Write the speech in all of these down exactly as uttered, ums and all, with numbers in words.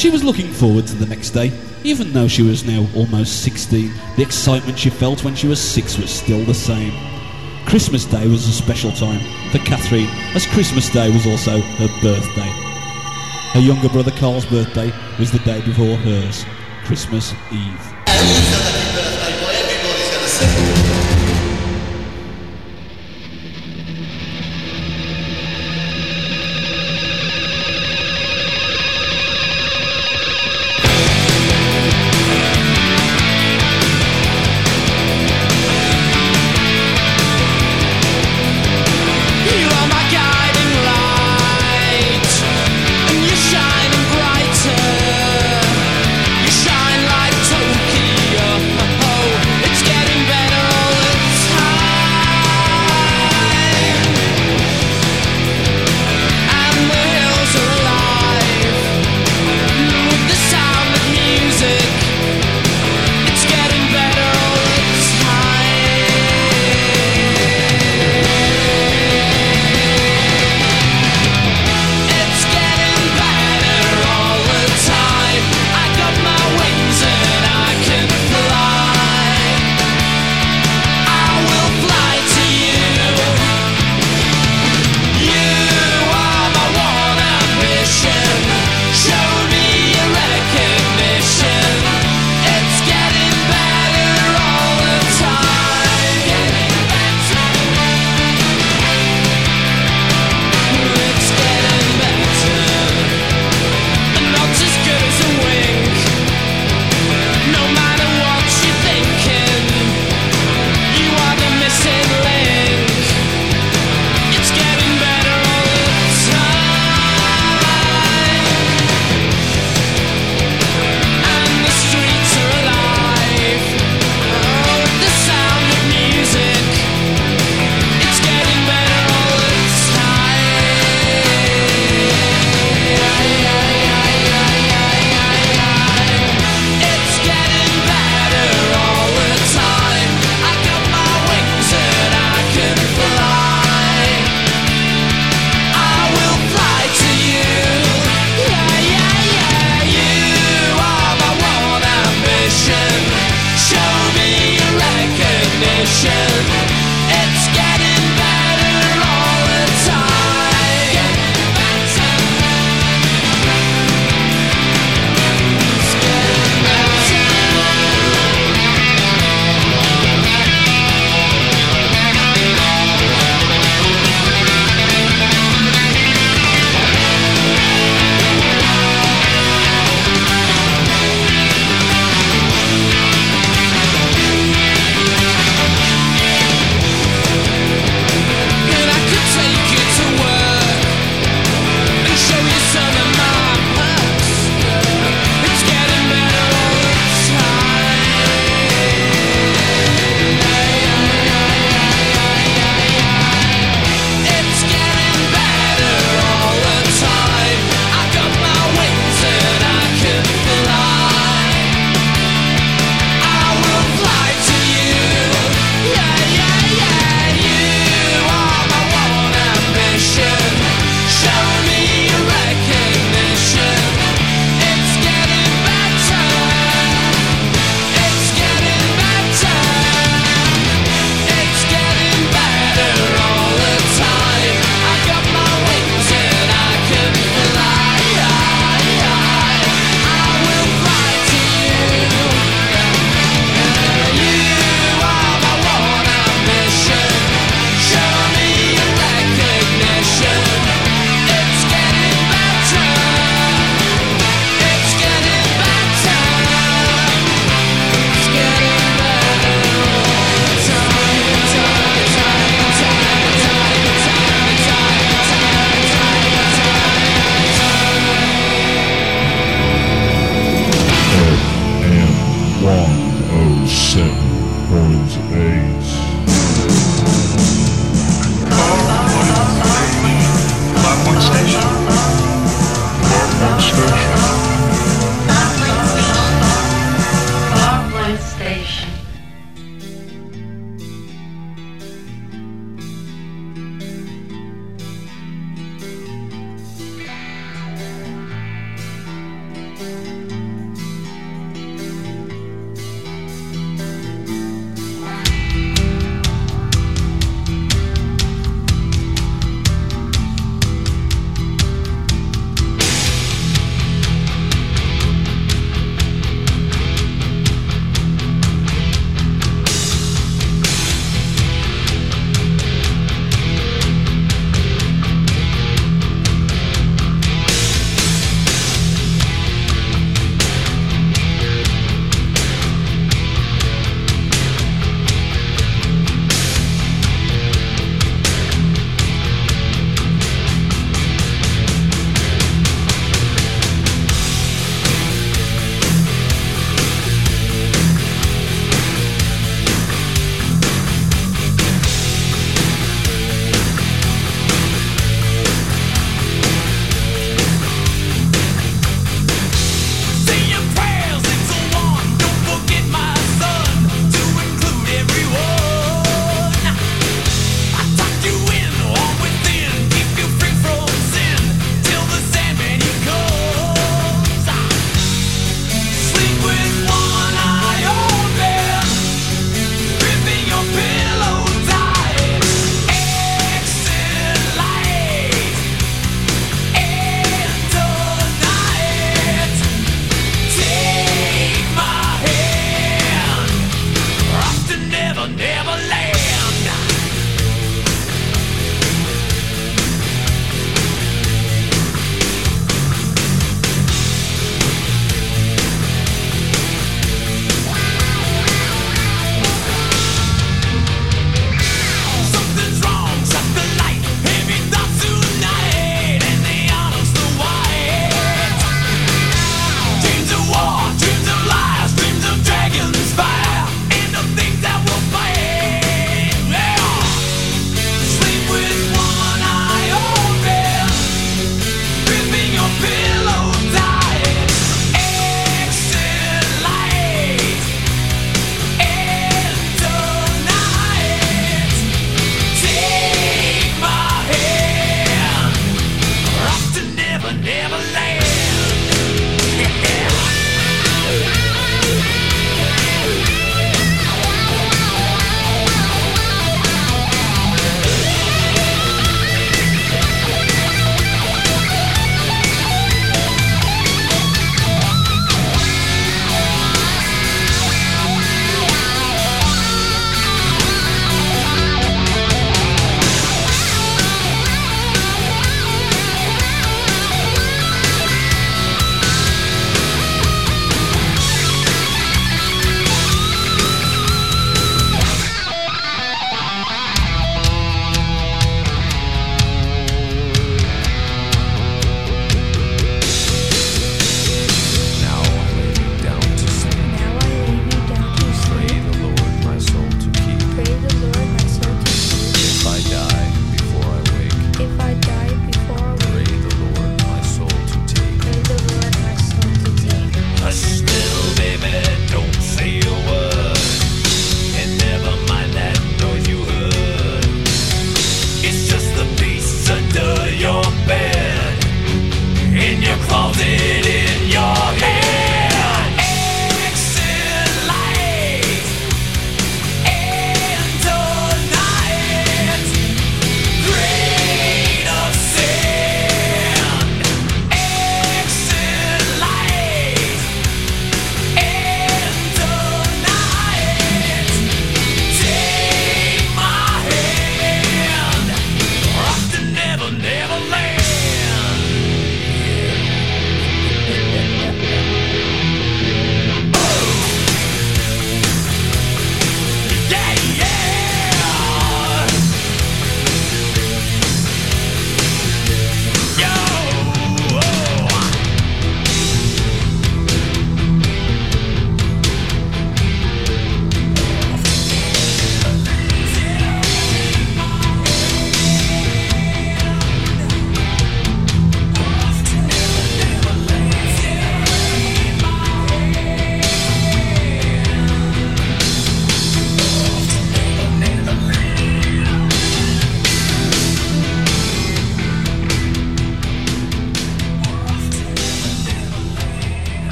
She was looking forward to the next day. Even though she was now almost sixteen, the excitement she felt when she was six was still the same. Christmas Day was a special time for Catherine, as Christmas Day was also her birthday. Her younger brother Carl's birthday was the day before hers, Christmas Eve. Shine like Tokyo. Oh, it's getting better.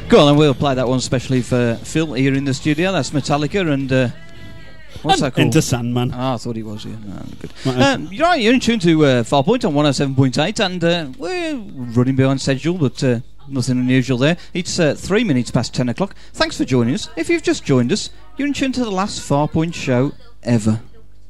Go on, and we'll play that one especially for Phil here in the studio. That's Metallica and... Uh, what's and that called? Enter Sandman. Ah, I thought he was, yeah. No, good. Right, Um, you're right, you're in tune to uh, Farpoint on one oh seven point eight, and uh, we're running behind schedule, but uh, nothing unusual there. It's uh, three minutes past ten o'clock. Thanks for joining us. If you've just joined us, you're in tune to the last Farpoint show ever.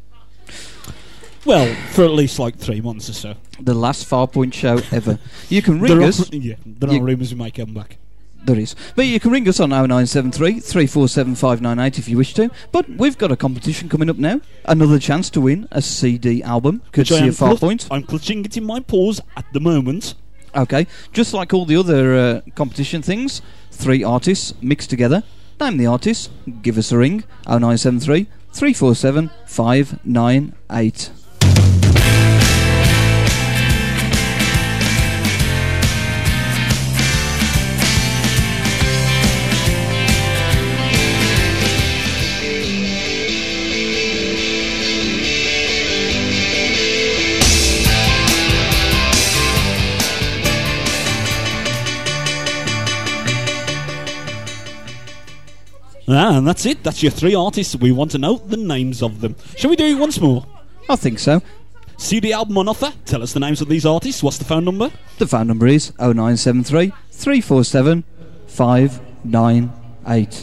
Well, for at least like three months or so. The last Farpoint show ever. You can ring there us. Are, yeah, there are you, rumours we might come back. There is. But you can ring us on oh nine seven three, three four seven, five nine eight if you wish to. But we've got a competition coming up now. Another chance to win a C D album, courtesy of Farpoint. Cl- I'm clutching it in my paws at the moment. Okay, just like all the other uh, competition things, three artists mixed together. Name the artist, give us a ring, oh nine seven three, three four seven, five nine eight. Ah, and that's it. That's your three artists. We want to know the names of them. Shall we do it once more? I think so. C D album on offer. Tell us the names of these artists. What's the phone number? The phone number is oh nine seven three, three four seven, five nine eight.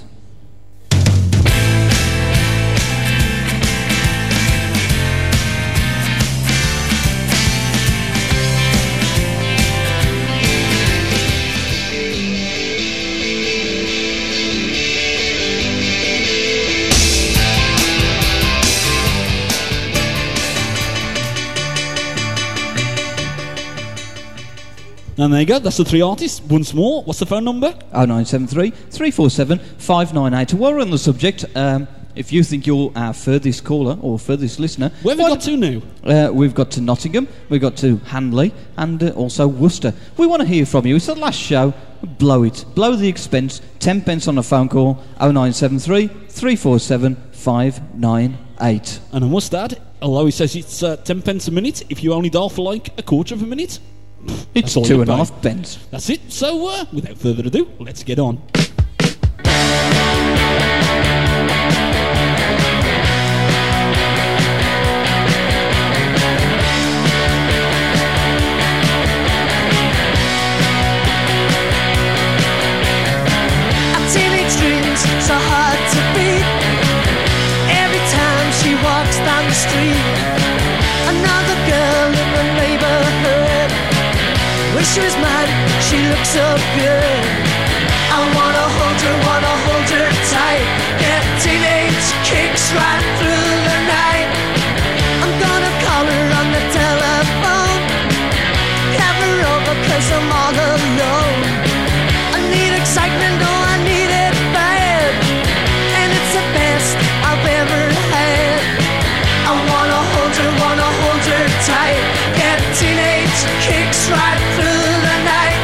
And there you go, that's the three artists. Once more, what's the phone number? oh nine seven three, three four seven, five nine eight. While we're on the subject, um, if you think you're our furthest caller or furthest listener... Where have we got to now? Uh, we've got to Nottingham, we've got to Hanley, and uh, also Worcester. We want to hear from you. It's the last show. Blow it. Blow the expense. Ten pence on a phone call. oh nine seven three, three four seven, five nine eight. And I must add, although he says it's uh, ten pence a minute, if you only dial for like a quarter of a minute... It's two and a half pence. That's it. So, uh, without further ado, let's get on. A teenage dream's so hard to beat. Every time she walks down the street, another girl in the neighborhood. Wish she was mine, she looks so good. I wanna hold her, wanna hold her tight. Get teenage kicks right through the night. I'm gonna call her on the telephone. Have her over cause I'm all alone. I need excitement, oh I need it bad. And it's the best I've ever had. I wanna hold her, wanna hold her tight. Get teenage kicks right through the night.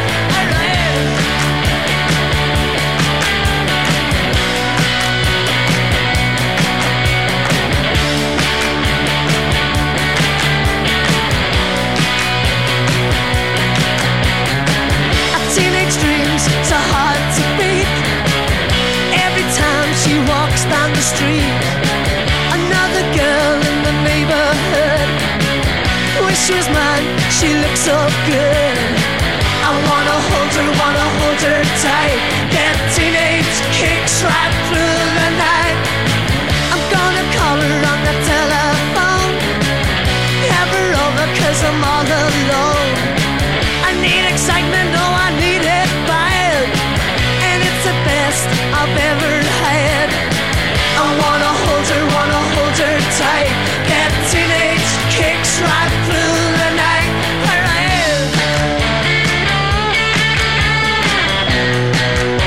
A teenage dream's so hard to beat. Every time she walks down the street, another girl in the neighborhood. Wish she was mine, she looks so good. I wanna hold her, wanna hold her tight. Get teenage kicks right through the night. I'm gonna call her on the telephone. Have her over cause I'm all alone. I need excitement, oh I need it bad. And it's the best I've ever had. I wanna hold her, wanna hold her tight. Get teenage kicks right through the night. Alright.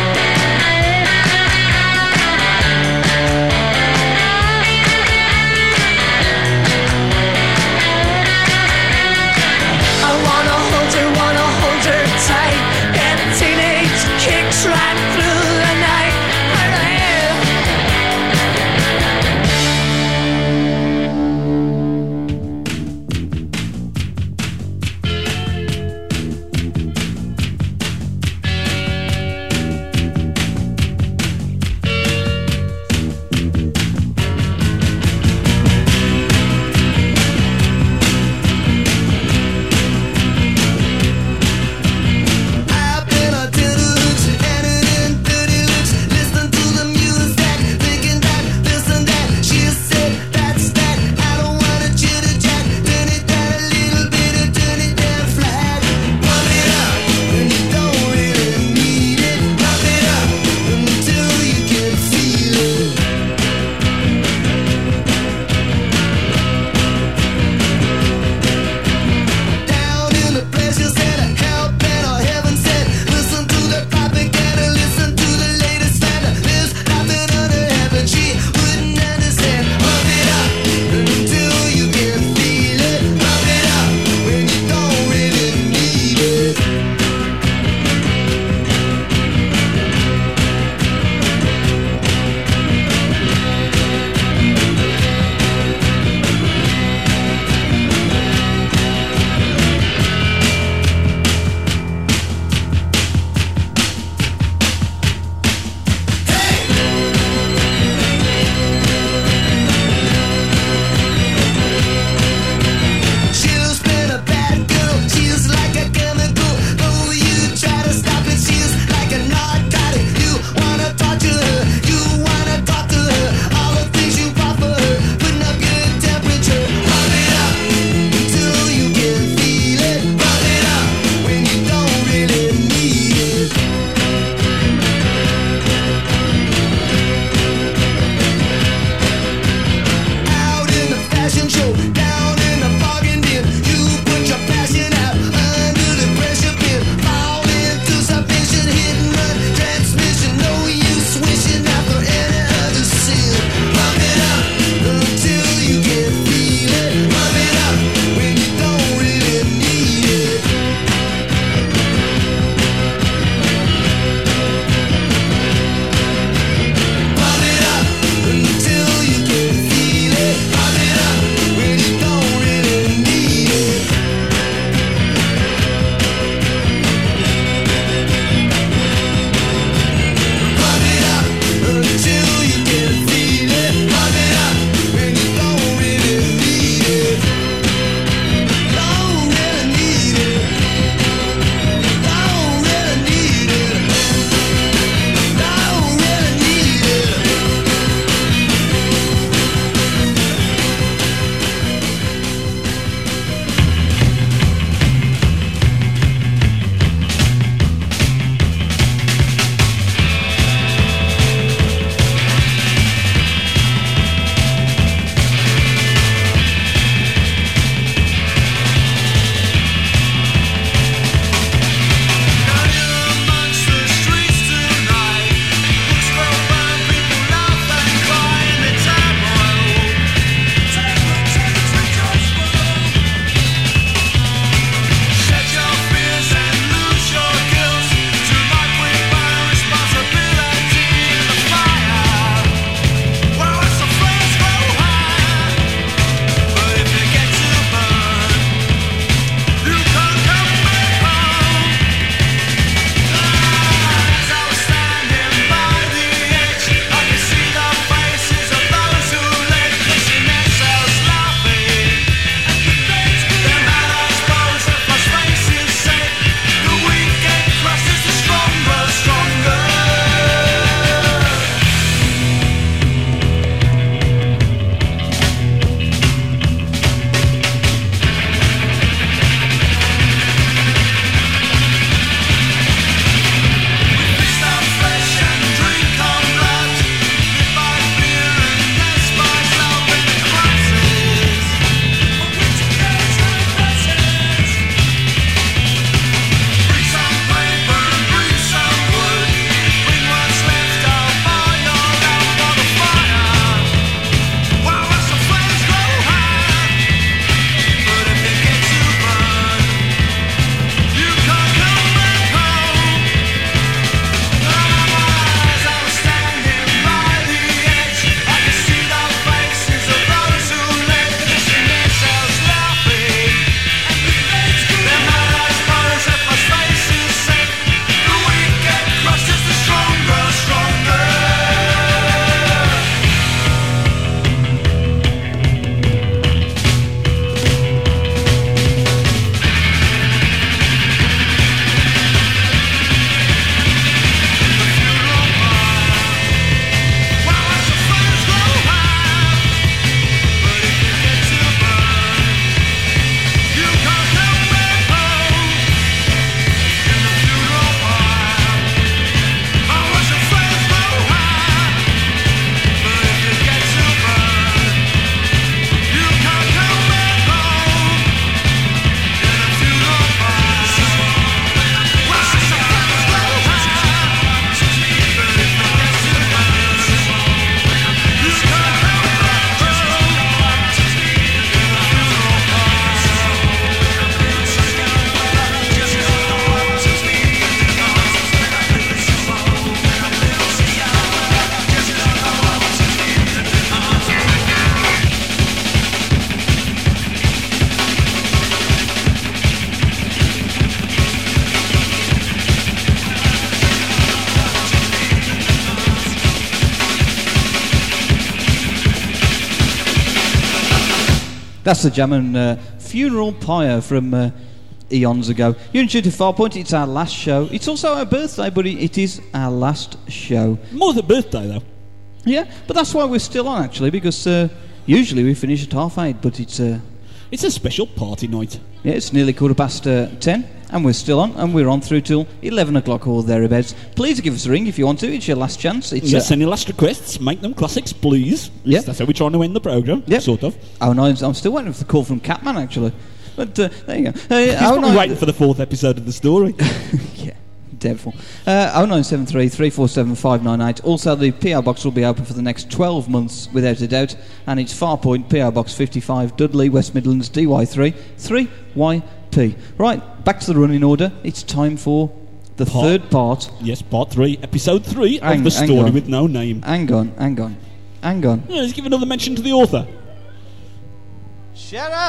That's the Jam and uh, Funeral Pyre from uh, eons ago. You're in Shooting Farpoint. It's our last show. It's also our birthday, but it, it is our last show. More than birthday, though. Yeah, but that's why we're still on, actually, because uh, usually we finish at half eight, but it's... Uh, It's a special party night. Yeah, it's nearly quarter past uh, ten, and we're still on, and we're on through till eleven o'clock or thereabouts. Please give us a ring if you want to. It's your last chance. It's, Yes, uh, any last requests, make them classics, please. Yeah. That's how we're trying to end the programme, Yep. sort of. Oh no, I'm still waiting for the call from Catman, actually. But uh, there you go. Uh, He's oh probably nine- waiting for the fourth episode of the story. Yeah, devil. Uh, oh nine seven three, three four seven, five nine eight. Also, the P O box will be open for the next twelve months, without a doubt. And it's Farpoint, P O Box fifty-five, Dudley, West Midlands, D Y three, three Y P. Right, back to the running order. It's time for the Part- third part. Yes, part three, episode three Hang- of the hang story on. with no name. Hang on, hang on, hang on. Yeah, let's give another mention to the author. Shut up!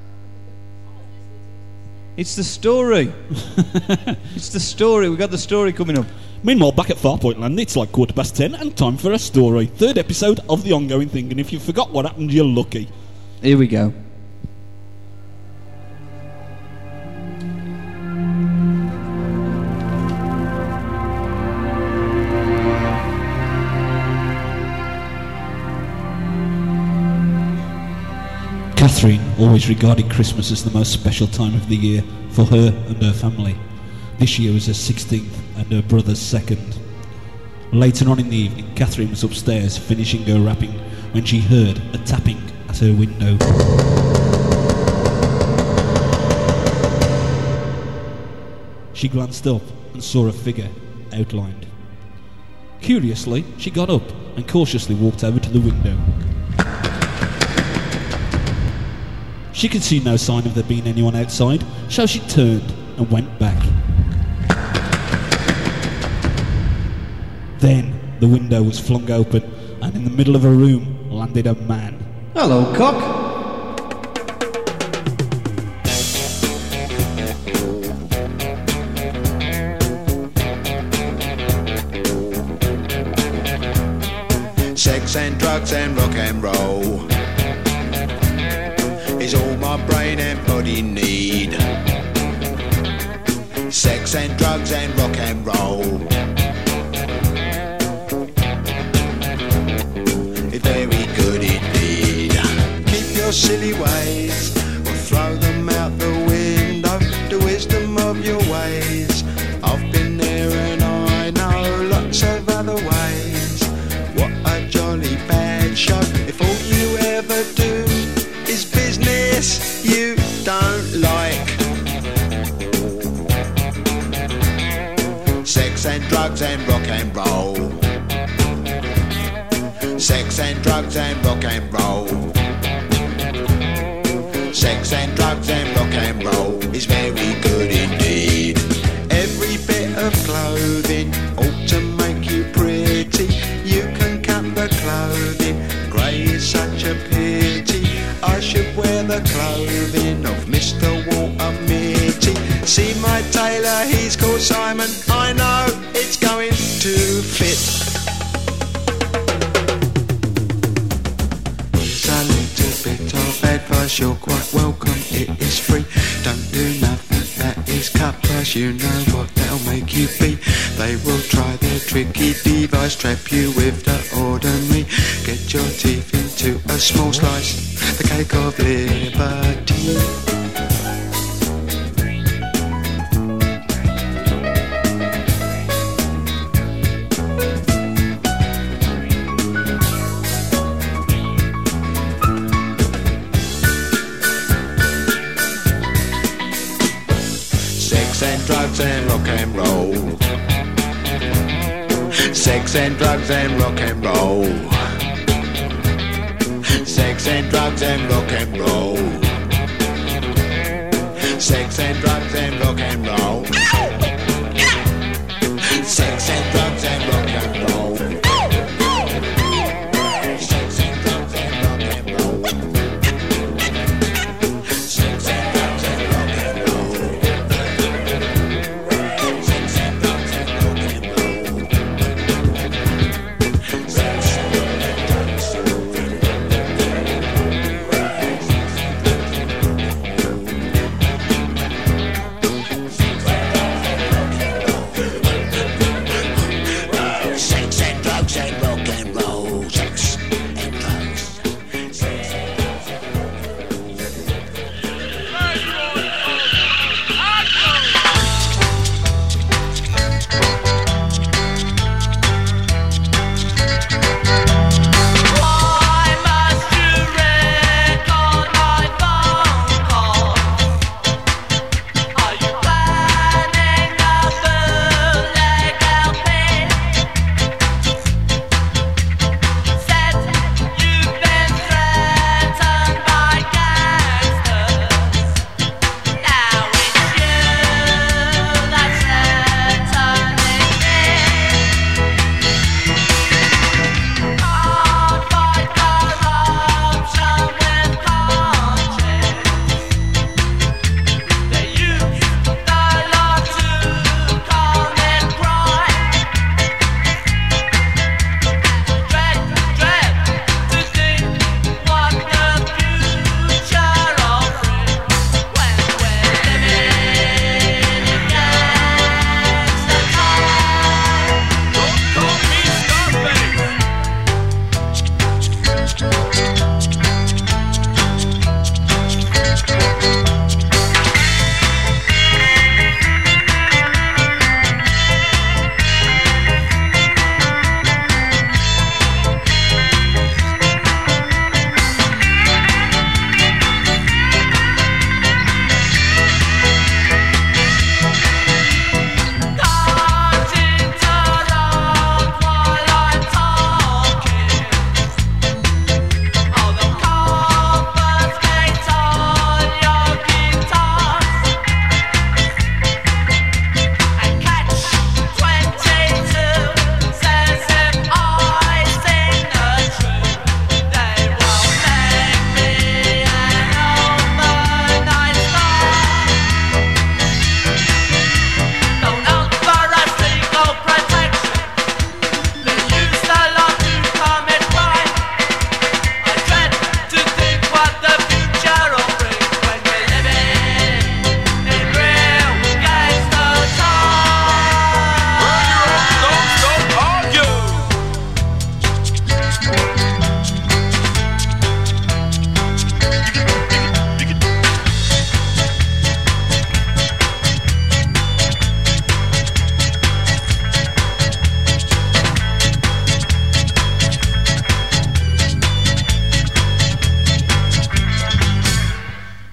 It's the story. It's the story. We've got the story coming up. Meanwhile, back at Farpoint Land, it's like quarter past ten and time for a story. Third episode of the ongoing thing, and if you forgot what happened, you're lucky. Here we go. Catherine always regarded Christmas as the most special time of the year for her and her family. This year was her sixteenth and her brother's second. Later on in the evening, Catherine was upstairs finishing her wrapping when she heard a tapping at her window. She glanced up and saw a figure outlined. Curiously, she got up and cautiously walked over to the window. She could see no sign of there being anyone outside, so she turned and went back. Then the window was flung open, and in the middle of a room landed a man. Hello, cock. Sex and drugs and rock and roll is all my brain and body need. Sex and drugs and rock and roll, it's very good indeed. Keep your silly ways or throw them out the window. The wisdom of your ways, I've been there and I know lots of other ways. What a jolly bad show if all you ever do is business you don't like. Sex and drugs and rock and roll. Sex and drugs and rock and roll. Sex and drugs and rock and roll is very good indeed. Every bit of clothing ought to make you pretty. You can cut the clothing, grey is such a pity. I should wear the clothing of Mister Walter Mitty. See my tailor, he's called Simon. I know it's going to fit. Here's a little bit of advice, you're quite welcome, it is free. Don't do nothing that is cut price, you know what they'll make you be. They will try their tricky device, trap you with the ordinary. Get your teeth into a small slice, the cake of liberty. Sex and drugs and rock and roll. Sex and drugs and rock and roll. Sex and drugs and rock and roll. Sex and drugs and rock and roll. Sex and drugs and rock and roll. Sex and drugs and rock and roll. Sex and drugs and rock and roll. Sex and drugs and rock and roll. Sex and drugs and rock and roll.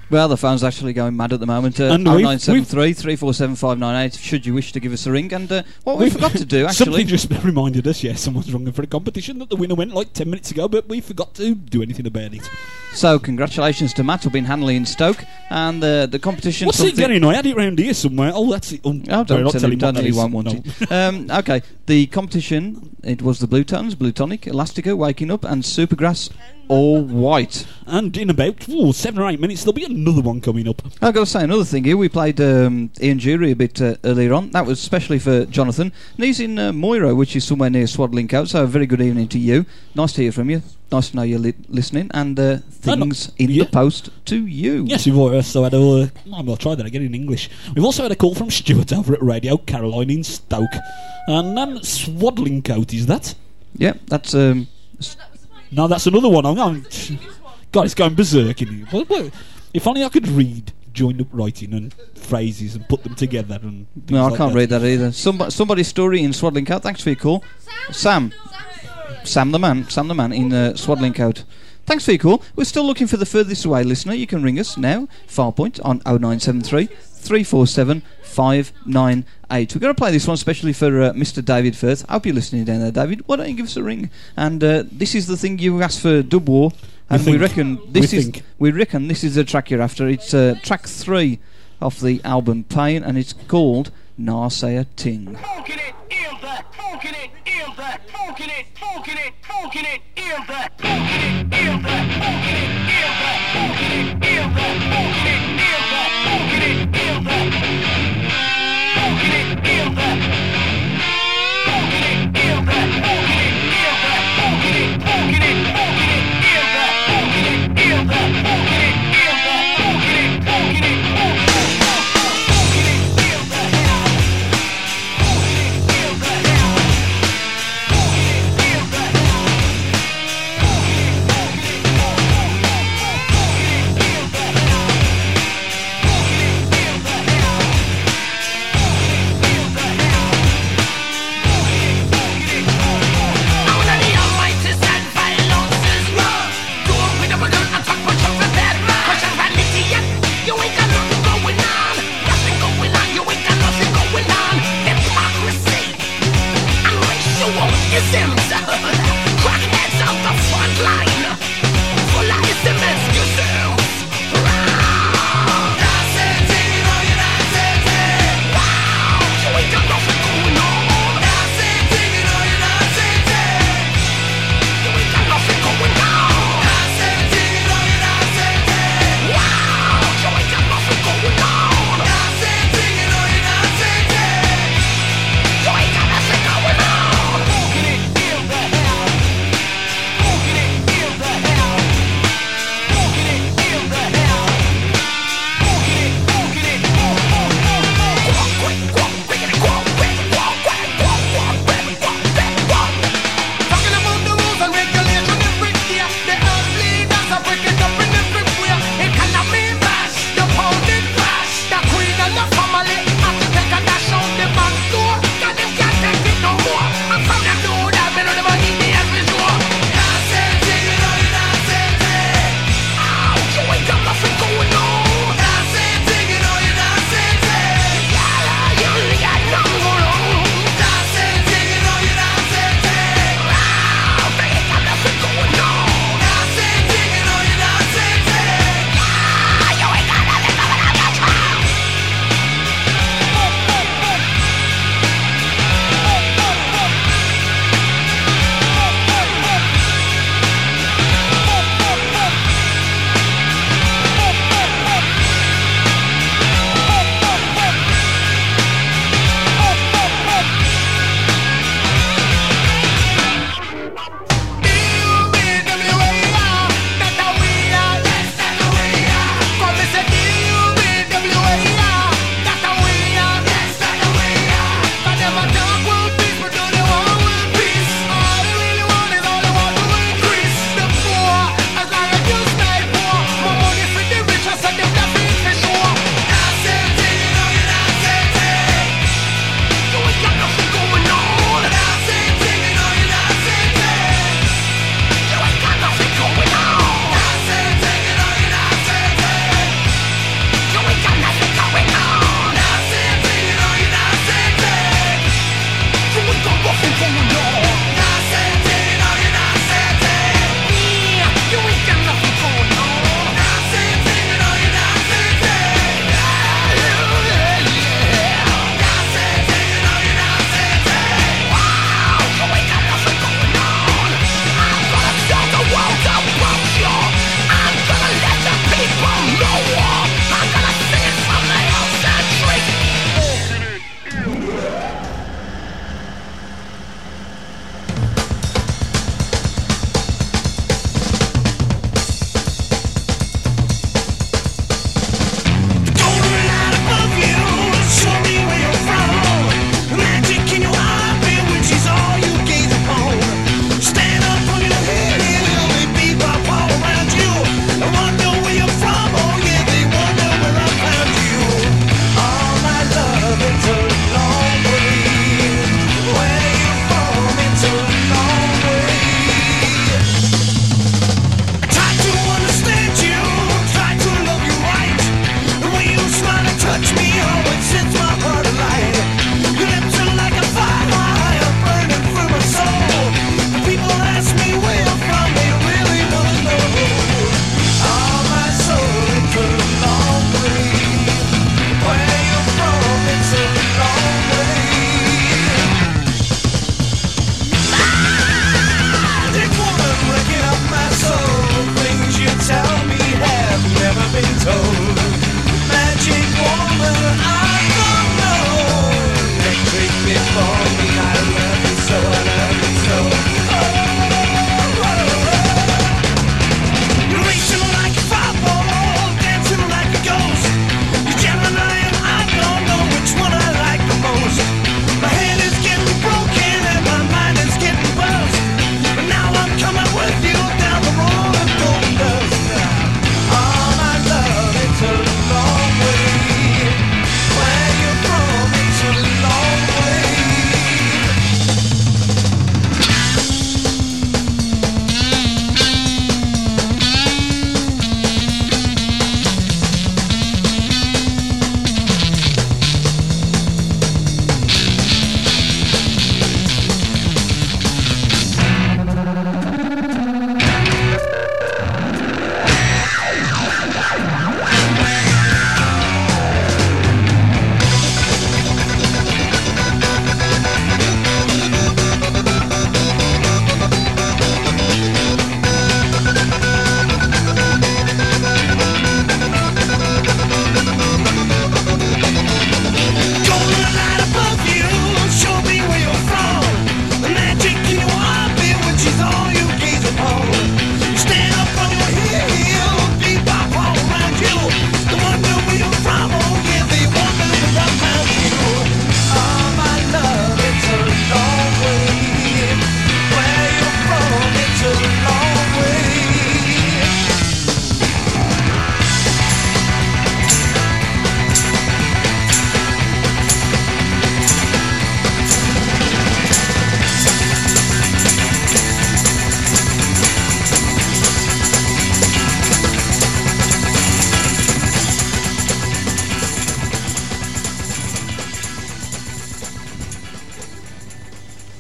Well, the phone's actually going mad at the moment. Uh, And oh we've- nine seven three, three four seven, five nine eight, should you wish to give us a ring. And uh, what we We've- forgot to do, actually... Something just reminded us, yeah, someone's running for a competition that the winner went like ten minutes ago, but we forgot to do anything about it. So, congratulations to Matt, up in Hanley in Stoke. And uh, the competition... What's it getting? I had it round here somewhere. Oh, that's it. Um, Oh, sorry, don't not tell telling him, don't what he that won't is. want No. it. Um, okay, the competition, it was the Blue Tones, Blue Tonic, Elastica, Waking Up, and Supergrass, all white. And in about ooh, seven or eight minutes, there'll be another one coming up. I've got to say another thing here. We played um, Ian Jury a bit uh, earlier on. That was especially for Jonathan. And he's in uh, Moira, which is somewhere near Swaddling Coat. So a very good evening to you. Nice to hear from you. Nice to know you're li- listening. And uh, things in yeah. the post to you. Yes, we've also had a... Uh, I'll try that again in English. We've also had a call from Stuart over at Radio Caroline in Stoke. And um, Swaddling Coat, is that? Yeah, that's... Um, No, that's another one. I'm, I'm, God, it's going berserk in here. What, what, if only I could read joined up writing and phrases and put them together. And no, I like can't that. read that either. Somebody, somebody's story in Swaddling Coat. Thanks for your call. Sam. Sam the man. Sam the man in uh, Swaddling Coat. Thanks for your call. We're still looking for the furthest away listener. You can ring us now, Farpoint, on oh nine seven three, three four seven, five nine eight. We're going to play this one especially for uh, Mister David Firth. I hope you're listening down there, David. Why don't you give us a ring? And uh, this is the thing you asked for, Dub War. And we, think. reckon this We is think. we reckon this is the track you're after. It's uh, track three off the album Pain, and it's called Narsaya Ting. Funkin' it, ill that, funkin' it, ill that, funkin' it, funkin' it, funkin' it, ill that, funkin' it, ill that, funkin' it, ill that, funkin' it, ill that, funkin' it, ill that, funkin' it, ill that, funkin' it, ill that, funkin' it, ill that, funkin' it, ill that, funkin' it, funkin' it, funkin' it, ill that, funkin' it, funkin' it, ill that, funkin' it, ill that, funkin' it, funkin' it, funkin' it, ill that.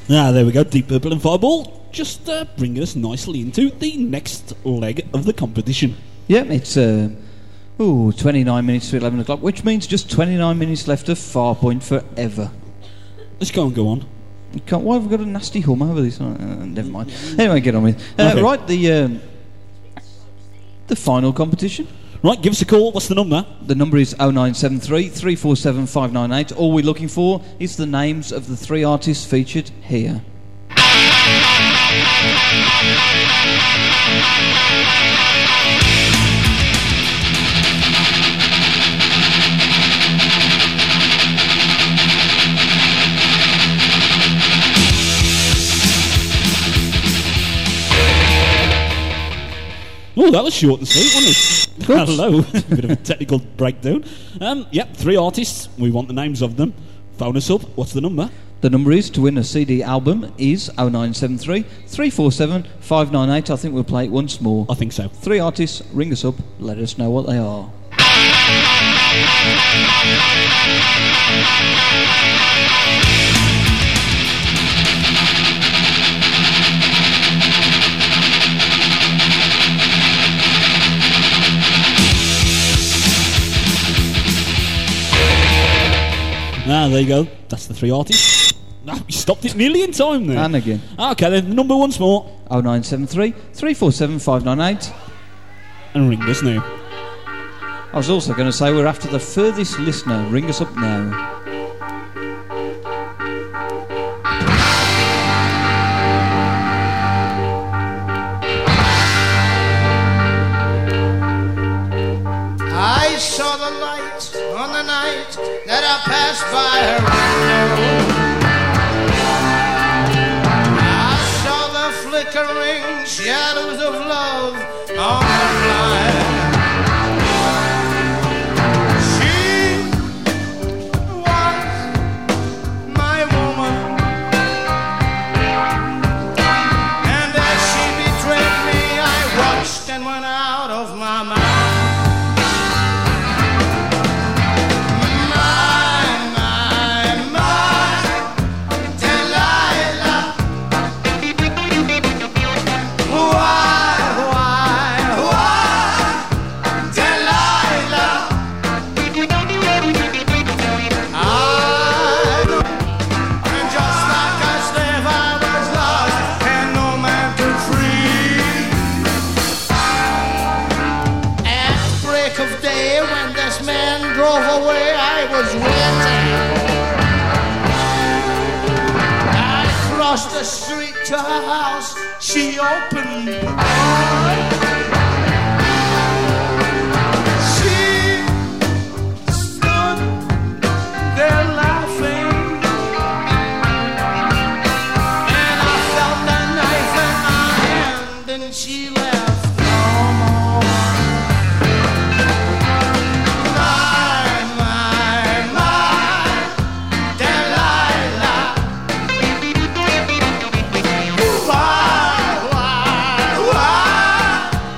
Ah, there we go. Deep Purple and Fireball. Just uh, bringing us nicely into the next leg of the competition. Yeah, it's uh, ooh, twenty-nine minutes to eleven o'clock, which means just twenty-nine minutes left of Farpoint forever. Let's go and go on. You can't, why have we got a nasty hum over this? Uh, never mind. Anyway, get on with it. Uh, Okay. Right, the um, the final competition. Right, give us a call. What's the number? The number is oh nine seven three, three four seven, five nine eight. All we're looking for is the names of the three artists featured here. Oh, that was short and sweet, wasn't it? Oops. Hello. Bit of a technical breakdown. Um, yep, three artists. We want the names of them. Phone us up. What's the number? The number is to win a C D album is oh nine seven three, three four seven, five nine eight. I think we'll play it once more. I think so. Three artists, ring us up, let us know what they are. Ah, there you go. That's the three artists. Ah, we stopped it nearly in time there. And again. Okay, then the number once more. oh nine seven three, three four seven, five nine eight. And ring us now. I was also going to say we're after the furthest listener. Ring us up now. I saw the light on the night that I passed by her window. I saw the flickering shadows of love on the blind. She was my woman, and as she betrayed me, I watched and went out of my mind. Across the street to her house, she opened the door. She stood there laughing, and I felt that knife in my hand, and she left no more. My, my, my Delilah. Why, why, why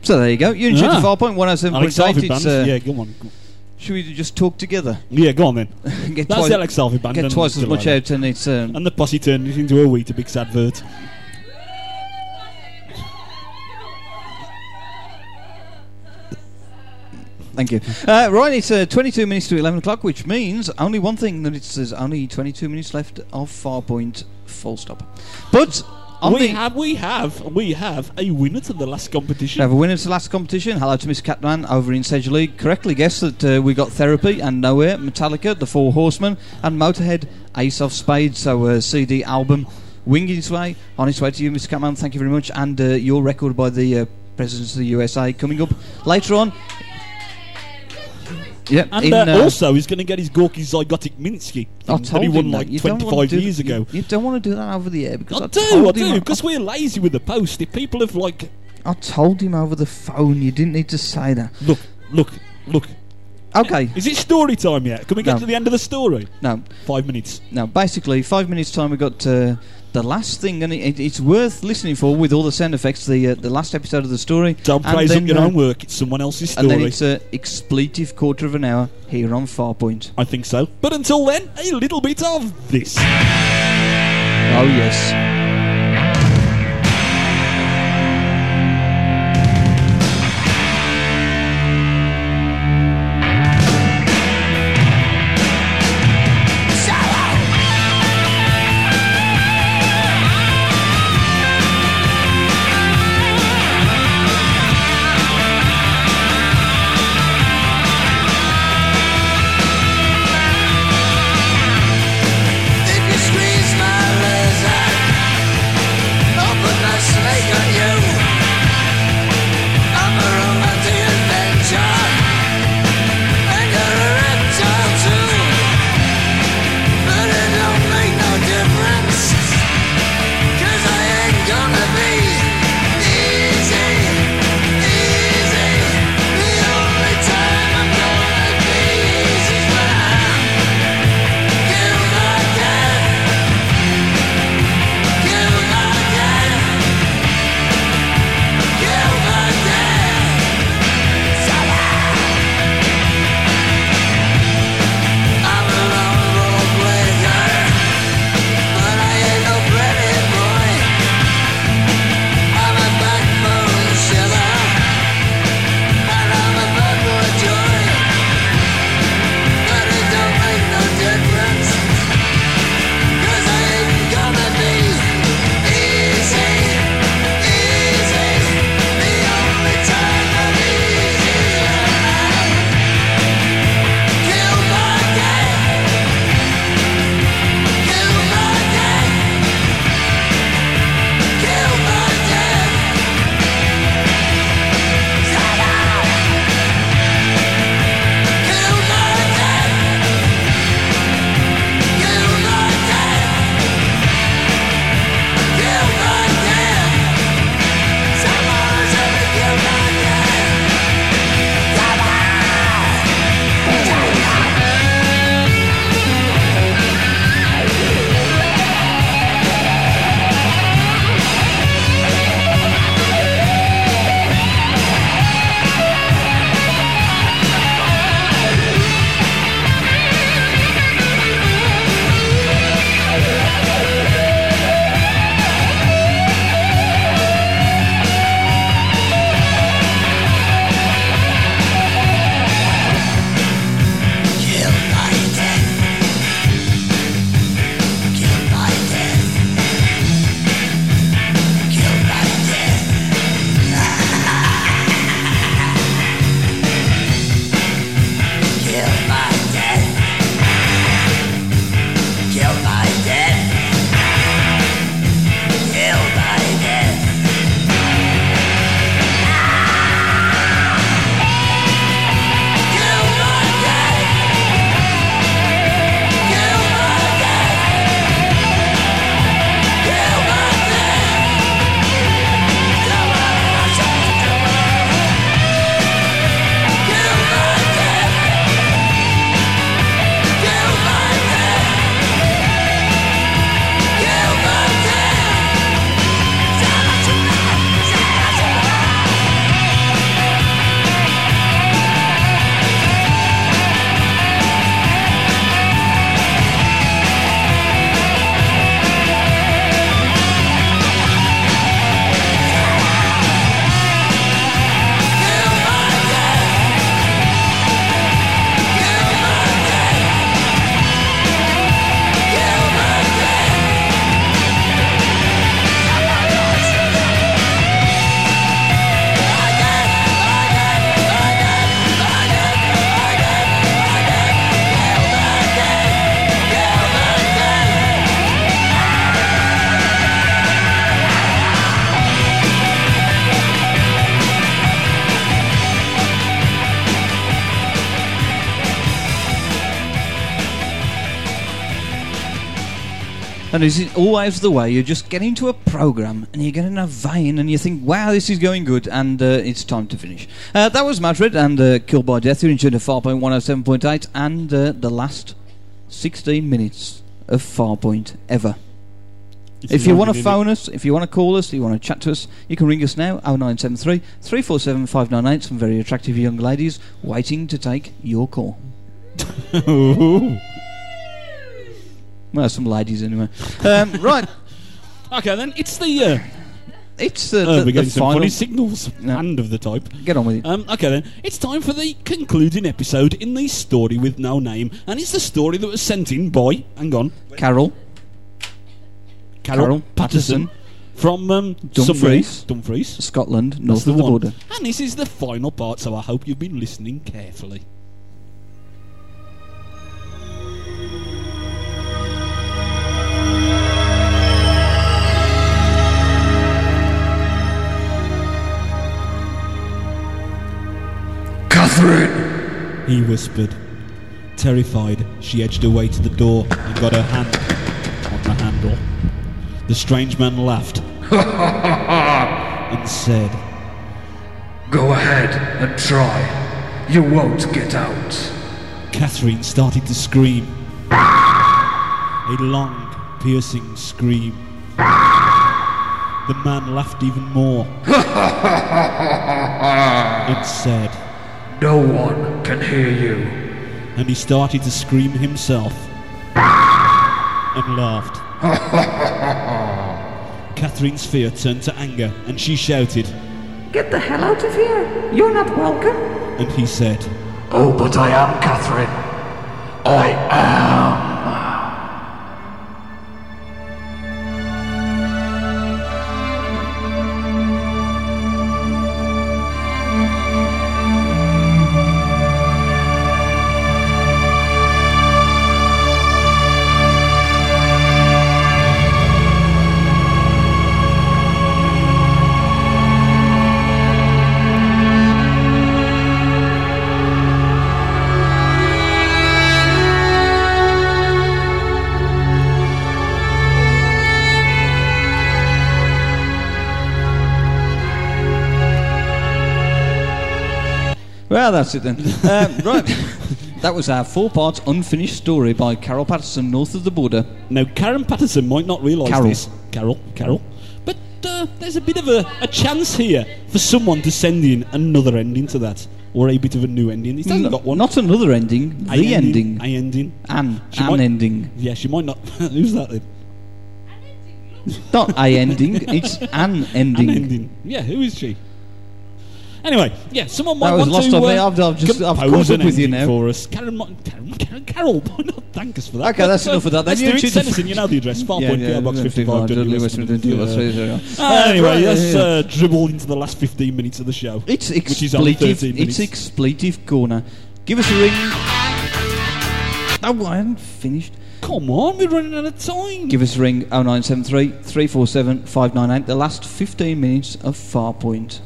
So there you go. Unit Ah. to four point one oh seven point Alex Harvey eight. band. It's, uh, Yeah, go on. Should we just talk together? Yeah, go on then. Get That's twice, the Alex Harvey band. get and twice as much Delilah. out, and it's um, And the posse turned it into a Weetabix advert. Thank you. Uh, right, it's uh, twenty-two minutes to eleven o'clock, which means only one thing, that it's there's only twenty-two minutes left of Farpoint, full stop. But on We the, have, we have, we have a winner to the last competition. we have a winner to the last competition. Hello to Miss Catman over in Sedge League. Correctly guessed that uh, we got Therapy and Nowhere, Metallica, The Four Horsemen, and Motorhead, Ace of Spades. So uh, C D album winging its way, on its way to you, Miss Catman. Thank you very much. And uh, your record by the uh, Presidents of the U S A coming up later on. Yeah, And in, uh, uh, also, he's going to get his Gorky Zygotic Minsky I that told he won him like that. You don't wanna twenty-five do- years ago. You, you don't want to do that over the air because I, I do, I told him do, because we're lazy with the post. If people have like, I told him over the phone. You didn't need to say that. look, look, look. Okay, Is it story time yet? Can we get No. to the end of the story? no, Five minutes. no. Basically, five minutes time we got uh, the last thing, and it, it's worth listening for with all the sound effects. The uh, the last episode of the story. Don't And praise then, up your uh, own work. It's someone else's And then story. it's a expletive quarter of an hour here on Farpoint. I think so. But until then, a little bit of this. Oh yes. If you squeeze my legs, I And is it always the way? You just get into a programme and you get in a vein and you think, wow, this is going good, and uh, it's time to finish. Uh, that was Madrid and uh, Killed by Death. You're in tune to Farpoint one oh seven point eight and uh, the last sixteen minutes of Farpoint ever. It's If you want to lovely, phone us, if you want to call us, you want to chat to us, you can ring us now, oh nine seven three, three four seven, five nine eight. Some very attractive young ladies waiting to take your call. isn't it? Well, some ladies anyway. Um, right, Okay, then it's the. Uh, it's uh, oh, the, we're the getting some final... funny signals No. and of the type. Get on with it. Um, okay then, it's time for the concluding episode in the story with no name, and it's the story that was sent in by, hang on, Carol. Carol, Carol Patterson, Patterson. from um, Dumfries. somewhere- Dumfries, Scotland, north That's of the one. border. And this is the final part, so I hope you've been listening carefully. Catherine! He whispered. Terrified, she edged her way to the door and got her hand on the handle. The strange man laughed and said, Go ahead and try. You won't get out. Catherine started to scream. A long, piercing scream. The man laughed even more and said, No one can hear you. and he started to scream himself and laughed. Catherine's fear turned to anger and she shouted, Get the hell out of here! You're not welcome! and he said, Oh, but I am, Catherine. I am. Well, that's it then. um, right. That was our four-part unfinished story by Carol Patterson, north of the border. Now, Karen Patterson might not realise Carol. this. Carol, Carol. But uh, there's a bit of a, a chance here for someone to send in another ending to that. Or a bit of a new ending. He hasn't N- got one. Not another ending, A the ending. A ending. An, She an might- ending. Yeah, she might not. Who's that then? Not a ending, it's an ending. An ending. Yeah, who is she? Anyway, yeah, someone might That was want lost to on me. uh, I've- I've just- I've compose caught up an with you ending now. for us. Karen, might- Karen, Karen, Carol, why not thank us for that? Okay, that's But, uh, enough of that then. Let's You do it. choose Send the- us in, you know the address, Farpoint Yeah, P O yeah, Box yeah, fifty-five, Dudley, Dudley, Westminster, Westminster. Dudley, Westminster, yeah. Uh, Anyway, right, let's yeah, yeah. uh, dribble into the last fifteen minutes of the show. It's which is only expletive. thirteen minutes. It's expletive corner. Give us a ring. Oh, I haven't finished. Come on, we're running out of time. Give us a ring oh nine seven three, three four seven, five nine eight. The last fifteen minutes of Farpoint.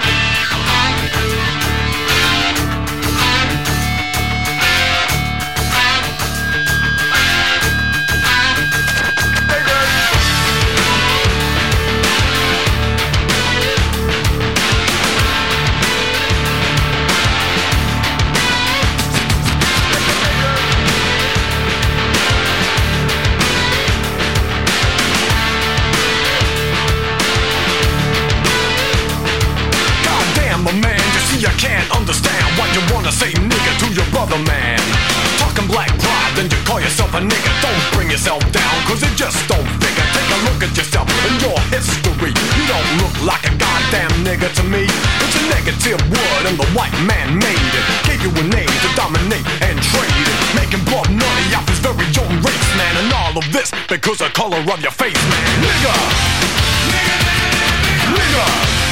Goddamn, my man, you see I can't understand why you wanna say nigga to your brother, man. Talking black pride, then you call yourself a nigga. Don't bring yourself down, cause it just don't figure. Take a look at yourself and your history. You don't look like a goddamn nigga to me. It's a negative word and the white man made it. Gave you a name to dominate and trade it. Making blood money off his very own race, man. And all of this because the color of your face, man. Nigga! Nigga! Nigga!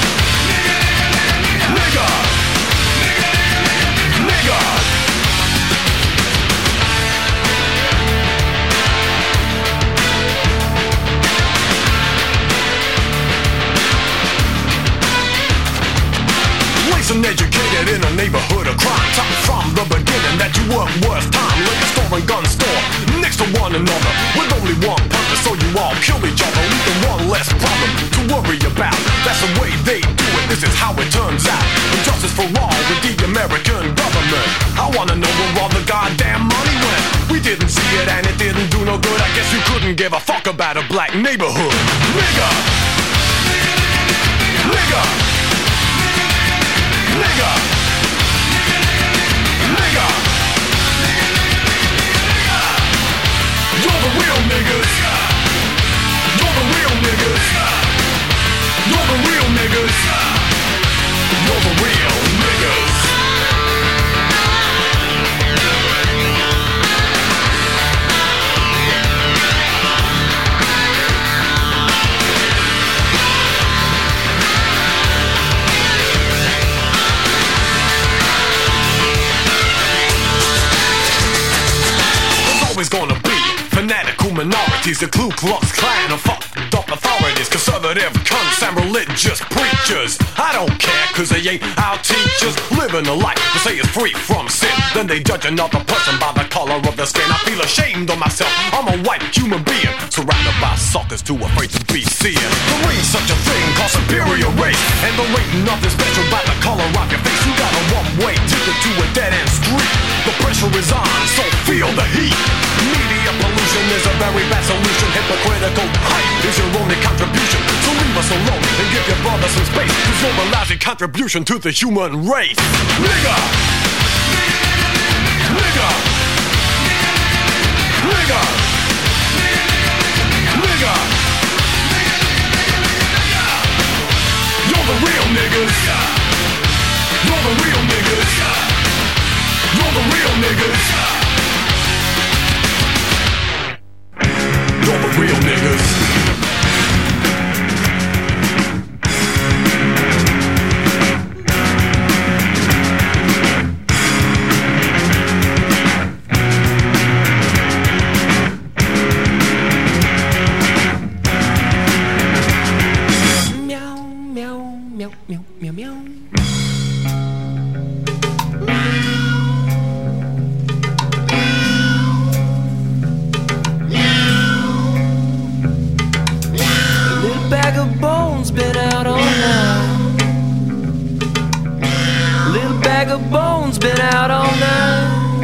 Nigga! Nigga! Raised and educated in a neighborhood of crime. top from the beginning that you work worst time. Liquor store and gun store next to one another with only one purpose, so you all kill each other, leaving one less problem to worry about. That's the way they do it, this is how it turns out. Justice for all with the American government. I wanna know where all the goddamn money went. We didn't see it and it didn't do no good. I guess you couldn't give a fuck about a black neighborhood. Nigga! Nigga! Nigga! Nigga! You're the real niggas! You're the real niggas! You're the real niggas! You're the real niggas! Always gonna be fanatical minorities, the Ku Klux Klan of fucked up authorities, conservative cunts and religious preachers. I don't care, cause they ain't our teachers. Living a life to say it's free from sin, then they judge another person by the color of their skin. I feel ashamed of myself, I'm a white human being, surrounded by suckers too afraid to be seen. There ain't such a thing called superior race, and there ain't nothing special by the color of your face. You got a one-way ticket to a dead-end street. The pressure is on, so feel the heat. Media pollution is a very bad solution. Hypocritical hype is your only contribution. So leave us alone and give your brother some space, cause you're a lousy contribution to the human race. Nigga! Nigga! Nigga! Nigga! You're the real niggas! You're the real niggas! You're the real niggas! You're the real niggas. Meow, meow, meow, meow, meow, meow. Bag of bones been out all night. Little bag of bones been out all night.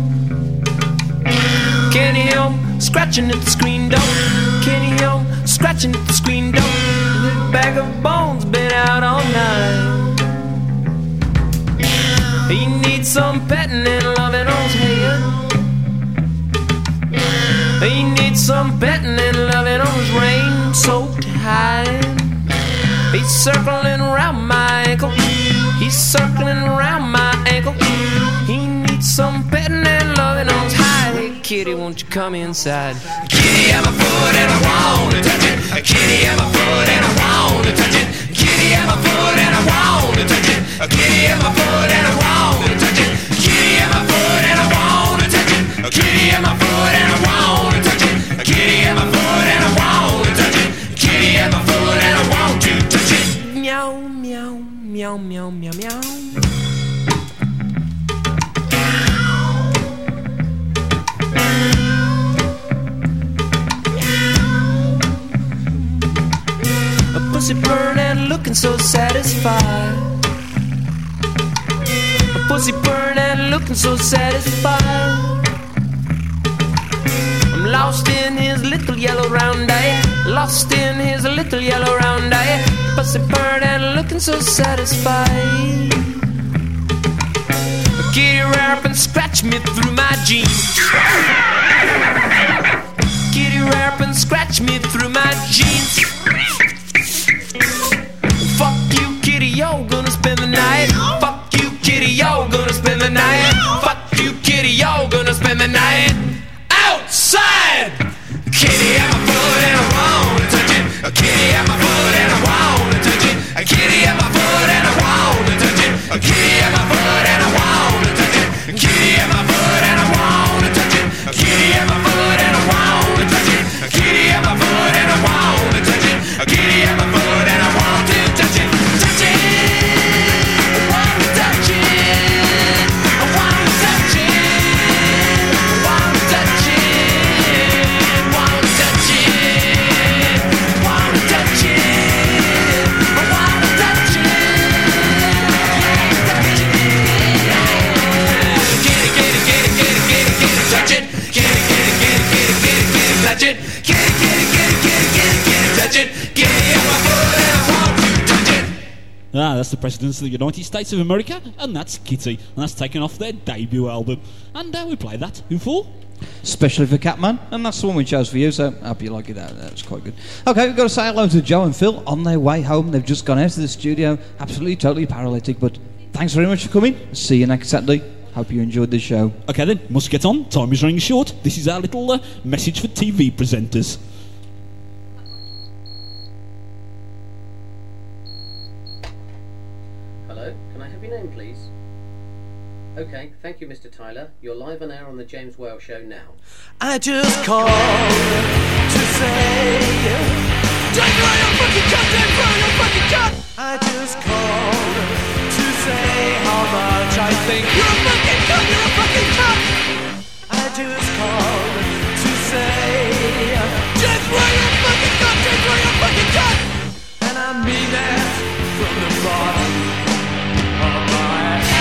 Can't hear 'em scratching at the screen door. Can't hear 'em scratching at the screen door. Little bag of bones been out all night. He needs some petting and loving on his head. He needs some petting and loving on his rain-soaked hide. He's circling around my ankle. He's circling around my ankle. He needs some petting and loving on his hide. Hey kitty, won't you come inside? Kitty, I'm a foot and I wanna touch it. Kitty, I'm a foot and I wanna touch it. Kitty, I'm a foot and I wanna touch it. Kitty, I'm a foot and I wanna touch it. Kitty, I'm a foot and I wanna touch it. Kitty, I'm a foot and I wanna touch it. Kitty, I'm a foot and I wanna touch it. Kitty, I'm a foot and I want to touch it. Meow, meow, meow, meow, meow, meow. A pussy burning, looking so satisfied. A pussy burning, looking so satisfied. I'm lost in his little yellow round eye. Lost in his little yellow round eye. Pussy burning, looking so satisfied. Kitty, rear up and scratch me through my jeans. Kitty, rear up and scratch me through my jeans. Fuck you, kitty, you're gonna spend the night. Fuck you, kitty, you're gonna spend the night. Fuck you, kitty, you're gonna spend the night outside. Kitty, I'm a foot and I wanna touch it. Kitty, I'm a foot and I wanna touch it. Kitty, I'm a foot and I wanna touch it. Kitty, I'm a foot and I wanna touch it. Kitty, I'm a foot and I wanna touch it. Kitty, I'm a foot and I wanna touch it. Kitty, I'm a foot and I wanna touch it. Ah, that's the Presidents of the United States of America, and that's Kitty, and that's taken off their debut album. And uh, we play that. Who for? Especially for Catman, and that's the one we chose for you, so I hope you like it. That was quite good. Okay, we've got to say hello to Joe and Phil on their way home. They've just gone out of the studio, absolutely, totally paralytic, but thanks very much for coming. See you next Saturday. Hope you enjoyed the show. Okay then, must get on. Time is running short. This is our little uh, message for T V presenters. Hello, can I have your name, please? Okay, thank you, Mister Tyler. You're live on air on the James Whale Show now. I just called to say, don't cry, I'm fucking cut, don't cry, I'm fucking cut. I just called to say how much I think you're a fucking cut, you're a fucking cut. I just called to say, don't cry, I'm fucking cut, don't cry, I'm fucking cut. And I mean that from the bottom of my heart.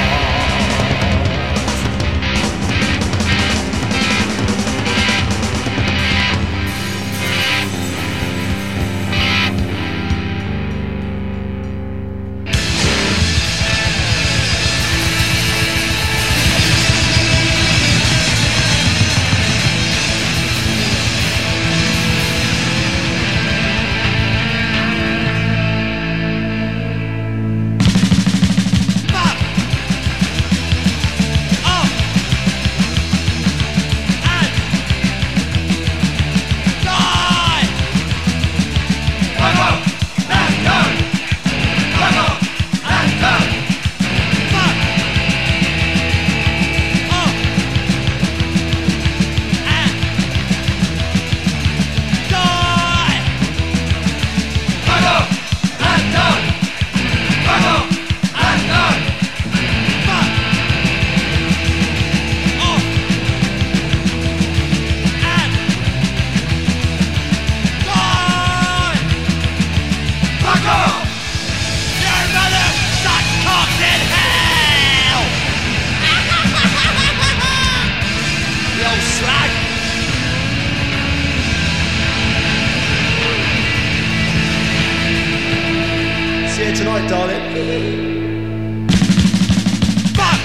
Tonight, darling. Fuck!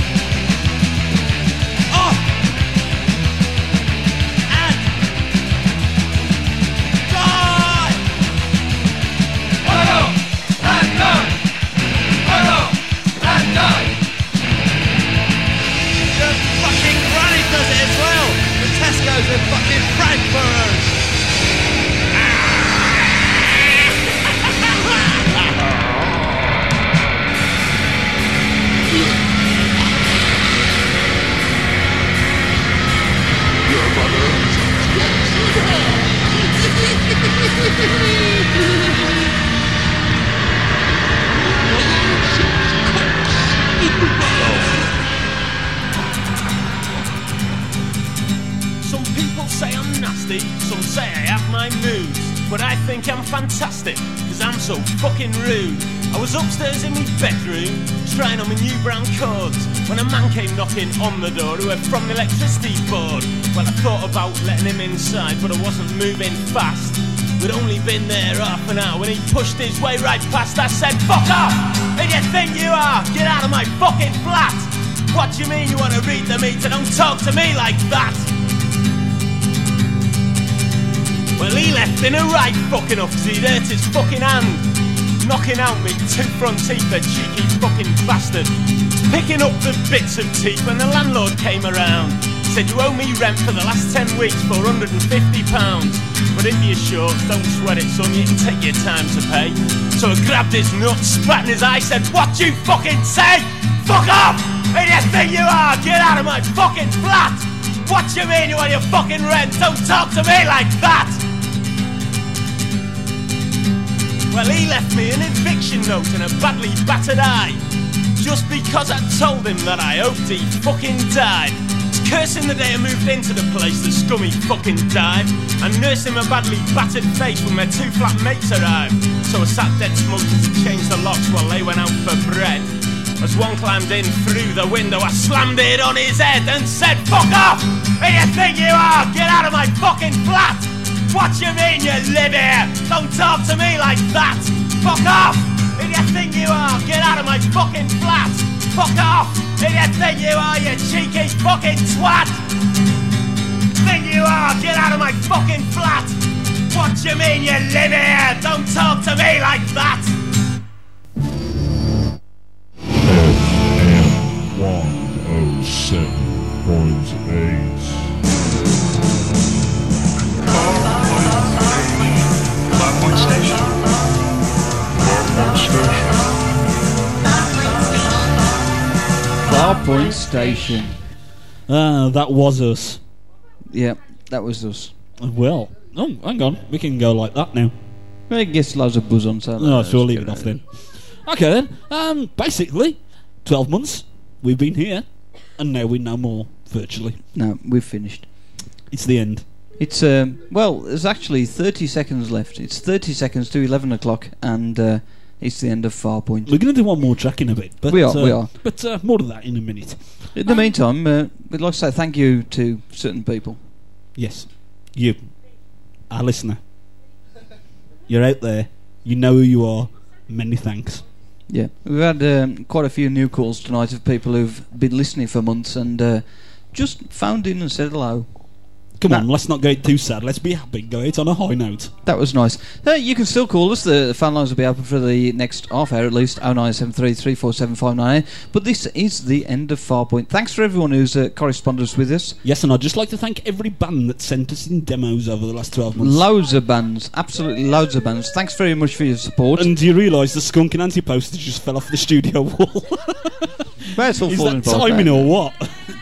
Off! And die! Follow and die! Follow and die! The fucking granny does it as well! The Tesco's are fucking Frankfurters! Some people say I'm nasty, some say I have my moods, but I think I'm fantastic, cause I'm so fucking rude. I was upstairs in my bedroom, trying on my new brown cords, when a man came knocking on the door who had from the electricity board. Well, I thought about letting him inside, but I wasn't moving fast. We'd only been there half an hour when he pushed his way right past. I said, fuck off! Who do you think you are? Get out of my fucking flat! What do you mean you want to read the meter? Don't talk to me like that! Well, he left in a right fucking up, cause he'd hurt his fucking hand, knocking out me two front teeth, a cheeky fucking bastard. Picking up the bits of teeth when the landlord came around. Said, you owe me rent for the last ten weeks, four hundred fifty pounds. But if you're short, don't sweat it, son, you can take your time to pay. So I grabbed his nuts, spat in his eye, said, what you fucking say? Fuck off! Who do you think you are? Get out of my fucking flat! What do you mean you want your fucking rent? Don't talk to me like that! Well, he left me an eviction note and a badly battered eye, just because I told him that I hoped he fucking died. Cursing the day I moved into the place, the scummy fucking dive, and nursing my badly battered face when my two flat mates arrived. So I sat dead smoking to change the locks while they went out for bread. As one climbed in through the window, I slammed it on his head and said, fuck off! Who do you think you are? Get out of my fucking flat! What do you mean you live here? Don't talk to me like that! Fuck off! Who do you think out of my fucking flat! Fuck off! Who you think you are, you cheeky fucking twat! Think you are? Get out of my fucking flat! What do you mean you live here? Don't talk to me like that! one oh seven point eight. Five Point Station. Far Point Station. Ah, that was us. Yeah, that was us. Well, oh, hang on. We can go like that now. It gets loads of buzz on, so... No, so we'll leave it off then. Okay then. Um, basically, twelve months we've been here, and now we know more, virtually. No, we've finished. It's the end. It's, um, well, there's actually thirty seconds left. It's thirty seconds to eleven o'clock, and uh, it's the end of Farpoint. We're going to do one more track in a bit. But, we are, uh, we are. But uh, more of that in a minute. In the um, meantime, uh, we'd like to say thank you to certain people. Yes. You. Our listener. You're out there. You know who you are. Many thanks. Yeah. We've had um, quite a few new calls tonight of people who've been listening for months and uh, just phoned in and said hello. Come Nah. on, let's not get too sad. Let's be happy. Go out on a high note. That was nice. Uh, you can still call us. The, the phone lines will be open for the next half hour at least. oh nine seven three, three four seven, five nine eight. But this is the end of Farpoint. Thanks for everyone who's uh, corresponded with us. Yes, and I'd just like to thank every band that sent us in demos over the last twelve months. Loads of bands. Absolutely loads of bands. Thanks very much for your support. And do you realise the Skunk and Anti-Poster just fell off the studio wall? Well, it's all is falling that apart, timing mate. or what?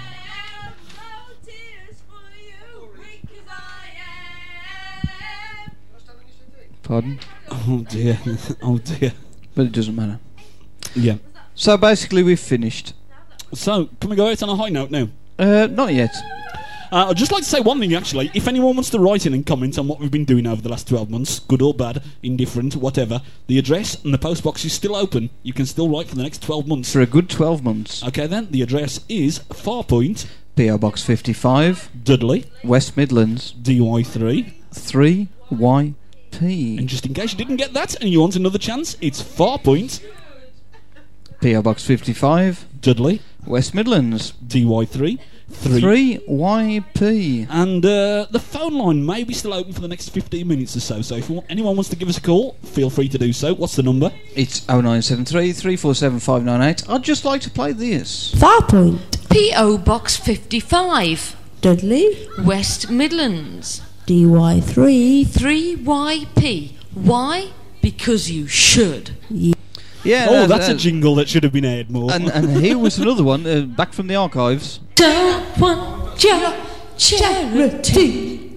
Pardon? Oh dear. Oh dear. But it doesn't matter. Yeah. So basically we've finished. So, can we go out on a high note now? Uh, not yet. Uh, I'd just like to say one thing, actually. If anyone wants to write in and comment on what we've been doing over the last twelve months, good or bad, indifferent, whatever, the address and the post box is still open. You can still write for the next twelve months. For a good twelve months. Okay, then. The address is Farpoint, P O Box fifty-five, Dudley, West Midlands, D Y three, three Y P. And just in case you didn't get that and you want another chance, it's Farpoint, P O Box fifty-five, Dudley, West Midlands, D Y three, three Y P. And uh, the phone line may be still open for the next fifteen minutes or so, so if you want, anyone wants to give us a call, feel free to do so. What's the number? It's oh nine seven three, three four seven, five nine eight. I'd just like to play this. Farpoint, P O Box fifty-five, Dudley, West Midlands, D Y three, three Y P. Why? Because you should. Yeah. Yeah, oh, uh, that's uh, a jingle that should have been aired more. And, and here was another one, uh, back from the archives. Don't want your charity.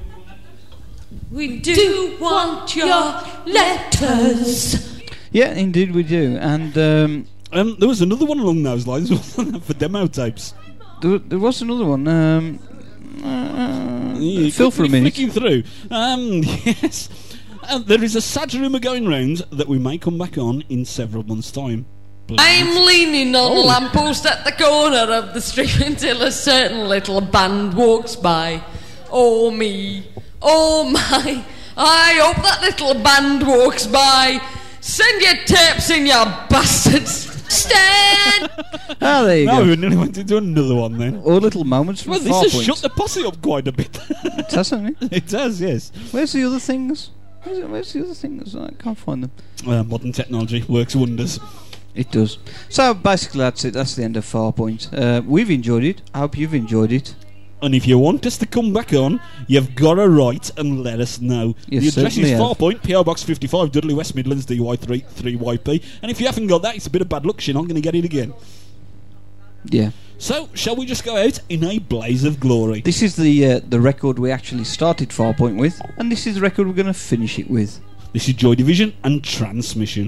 We do want your letters. Yeah, indeed we do. And um, um, there was another one along those lines, wasn't there, for demo tapes? There, there was another one. Um, uh, yeah, Phil for a minute. Flicking through. Um, yes. Uh, there is a sad rumour going round that we may come back on in several months' time. Please. I'm leaning on Oh. a lamppost at the corner of the street until a certain little band walks by. Oh me, oh my, I hope that little band walks by. Send your tapes in, you bastards. Stand! Ah, there you no, go. we nearly went into another one then. All little moments from Well, this has Farpoint. shut the posse up quite a bit. It has, hasn't it? It has, yes. Where's the other things? Where's, it, where's the other things? I can't find them. Uh, modern technology works wonders. It does. So basically that's it. That's the end of Farpoint. Uh, we've enjoyed it. I hope you've enjoyed it. And if you want us to come back on, you've got to write and let us know. You the address certainly is have. Farpoint, P O Box fifty-five, Dudley, West Midlands, D Y three, three Y P. And if you haven't got that, it's a bit of bad luck. You're not going to get it again. Yeah. So, shall we just go out in a blaze of glory? This is the uh, the record we actually started Farpoint with, and this is the record we're going to finish it with. This is Joy Division and Transmission.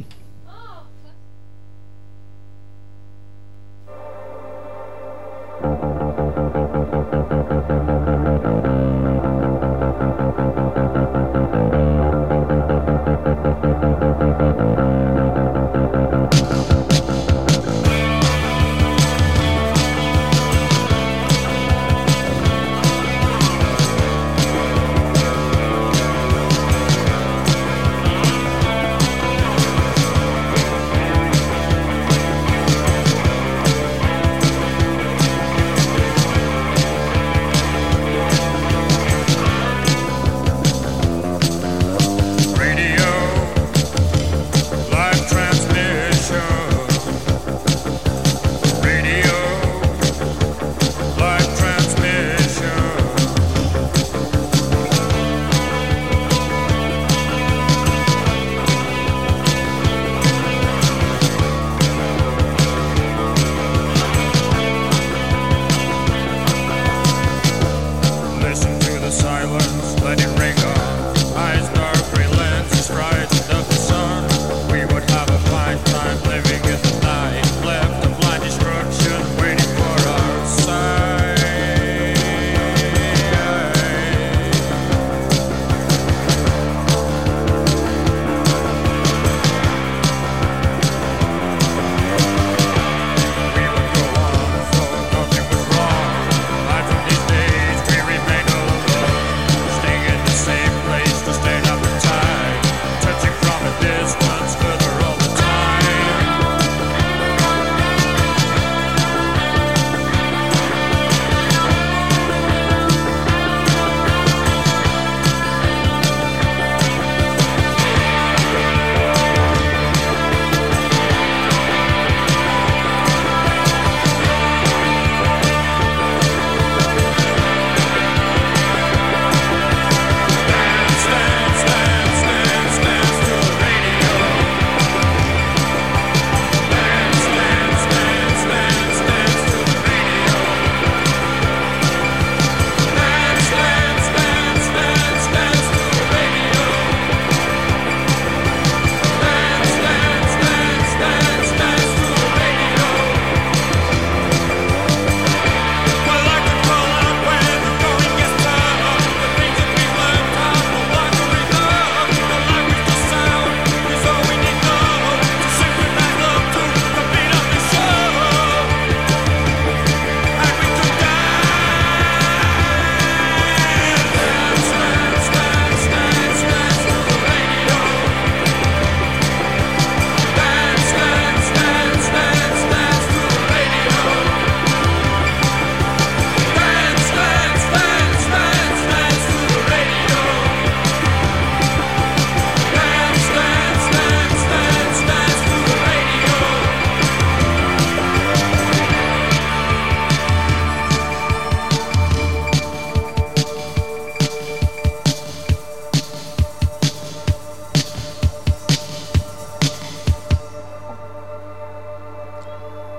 Thank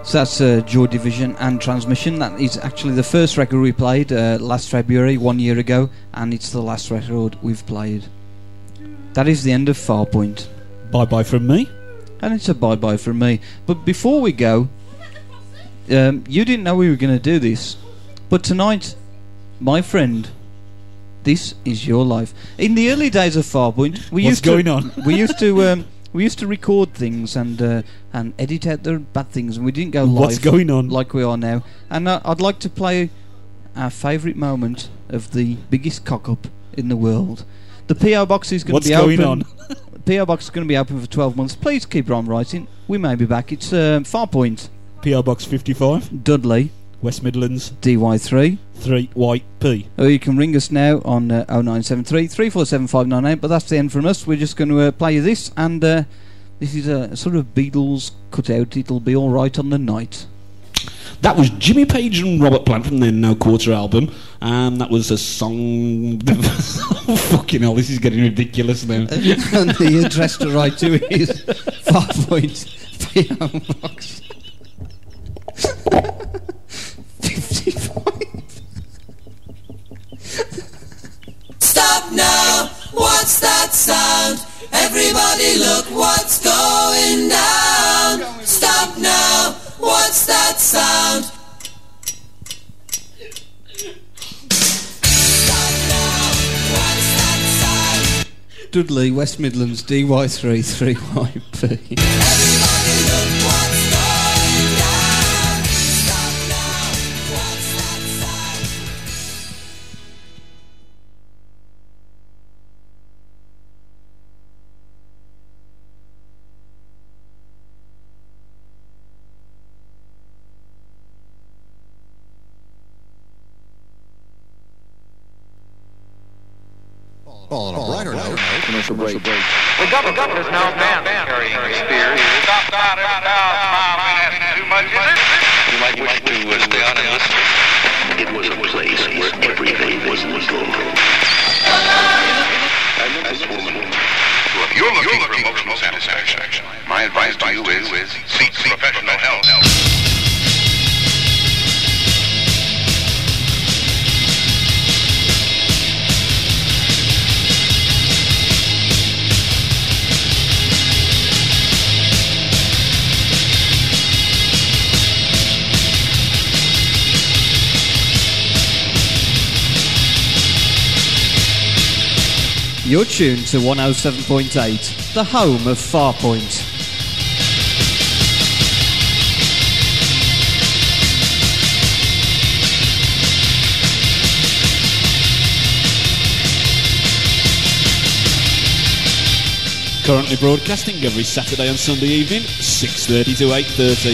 So that's uh, Joy Division and Transmission. That is actually the first record we played uh, last February, one year ago, and it's the last record we've played. That is the end of Farpoint. Bye-bye from me. And it's a bye-bye from me. But before we go, um, you didn't know we were going to do this, but tonight, my friend, this is your life. In the early days of Farpoint, we What's used to, going on? we used to um, we used to record things and uh, and edit out the bad things, and we didn't go live. What's going on? Like we are now. And uh, I'd like to play our favourite moment of the biggest cock-up in the world. The P O box is going to be going open. on? The P O box is going to be open for twelve months. Please keep on writing. We may be back. It's um, Farpoint. P O Box fifty-five, Dudley, West Midlands, D Y three. three Y P. Or you can ring us now on uh, oh nine seven three, three four seven, five nine eight. But that's the end from us. We're just going to uh, play you this, and uh, this is a sort of Beatles cutout. It'll be all right on the night. That was Jimmy Page and Robert Plant from their No Quarter album, and that was a song. Oh, fucking hell, this is getting ridiculous now. And the address to write to is Farpoint P O Box fifty-five. Stop now! What's that sound? Everybody look what's going down! Stop now! What's that sound? Stop now! What's that sound? Dudley, West Midlands, D Y three, three Y P. Everybody look what's going down! Stop now! What's that sound? Well, on a brighter note, commercial break. The government is now banned carrying spears. Stop that, stop that, too much, is it? You might wish to uh, stay on and listen. It was a place where everything was legal. This woman. If you're looking, you're looking for emotional satisfaction, my advice to you is, is seek professional help. You're tuned to one oh seven point eight, the home of Farpoint. Currently broadcasting every Saturday and Sunday evening, six thirty to eight thirty.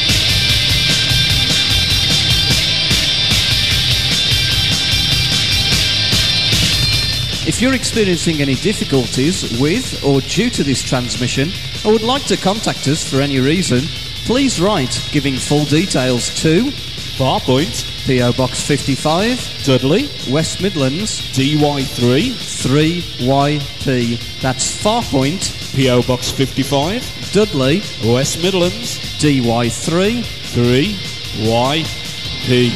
If you're experiencing any difficulties with or due to this transmission, or would like to contact us for any reason, please write giving full details to Farpoint, P O Box fifty-five, Dudley, West Midlands, D Y three, three Y P. That's Farpoint, P O Box fifty-five, Dudley, West Midlands, D Y three, three Y P.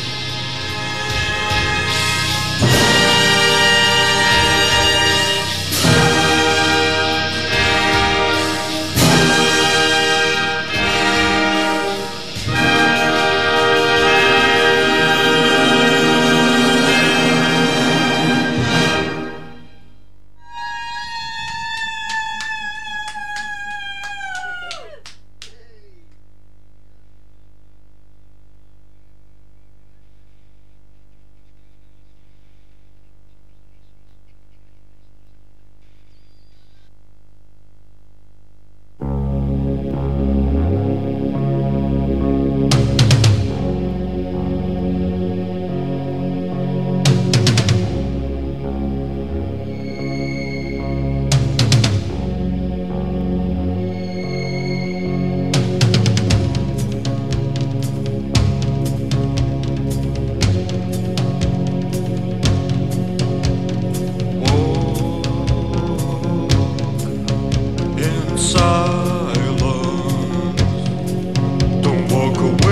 Silence. Don't walk away.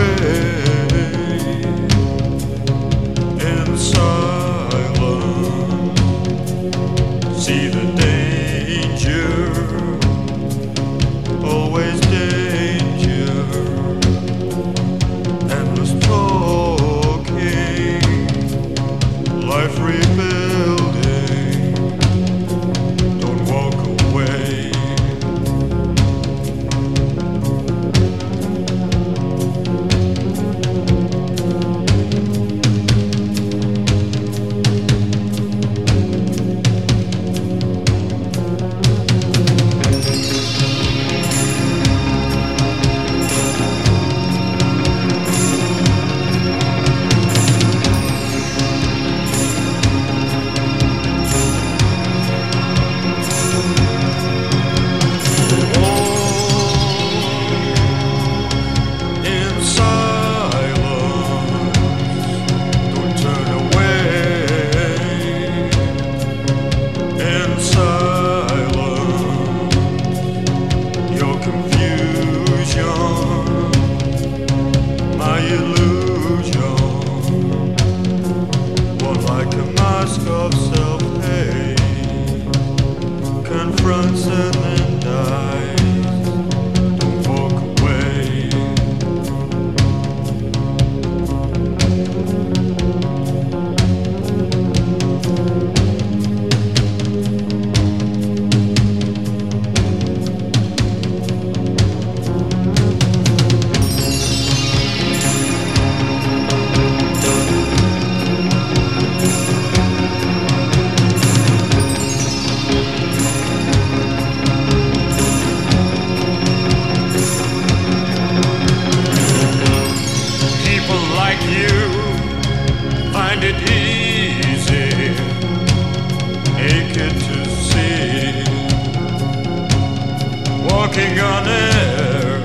walking on air,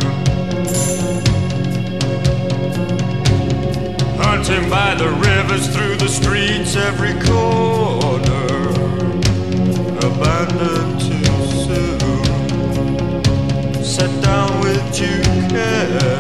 hunting by the rivers, through the streets, every corner, abandoned too soon, set down with due care.